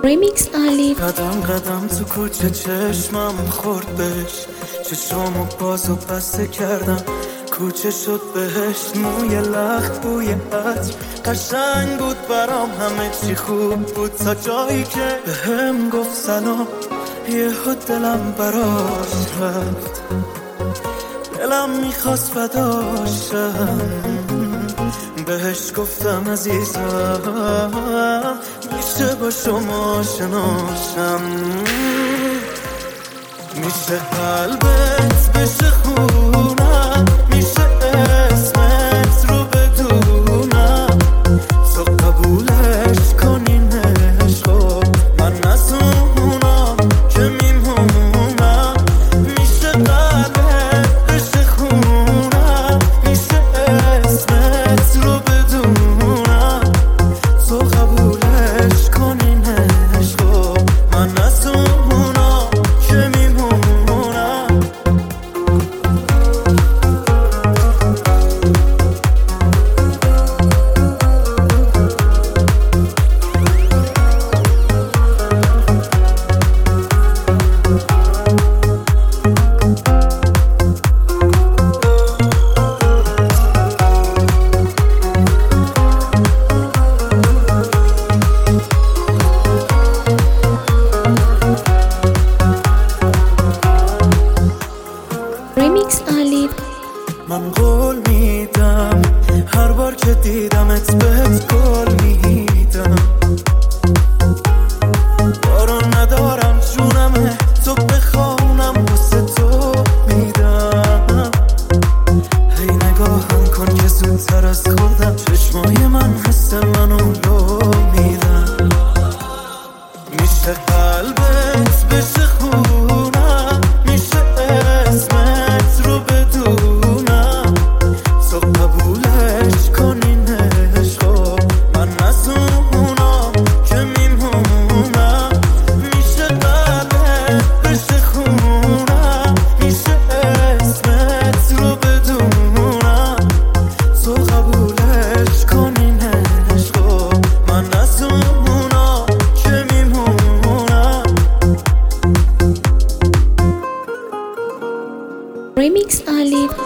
Remix Ali. قدم قدم تو کوچه چشمم خورد بهش، چشمو باز و بسته کردم، کوچه شد بهشت، موی لخت بوی عطر، قشنگ بود برام، همه چی خوب بود تا جایی که بهم گفت سلام. یهو دلم براش رفت، دلم میخواست فداشم، بهش گفتم عزیزم میشه با شما شناشم، میشه قلبت بشه خونم، میشه اسمت رو بدونم، تو قبولش کنین عشقو، من نسونم که میمونم، میشه قلبت بشه خونم، میشه اسمت رو بدونم، تو قبولش کنین عشقو، من نسونم که میمونم. Remix Ali. من قول میدم هر بار که دیدمت بهت گل میدم، بارو ندارم جونمه تو بخوانم واسه تو میدم، هی نگاهم کن که زودتر از خودم چشمای من حس منو لو میدم، میشه قلبت بشه خونم، میشه اسمت رو بدونم، تو قبولش کنین عشقو، من نسونم که میمونم، میشه قلبت بشه خونم، میشه اسمت رو بدونم، تو قبولش کنین عشقو، من نسونم که میمونم. Remix Ali.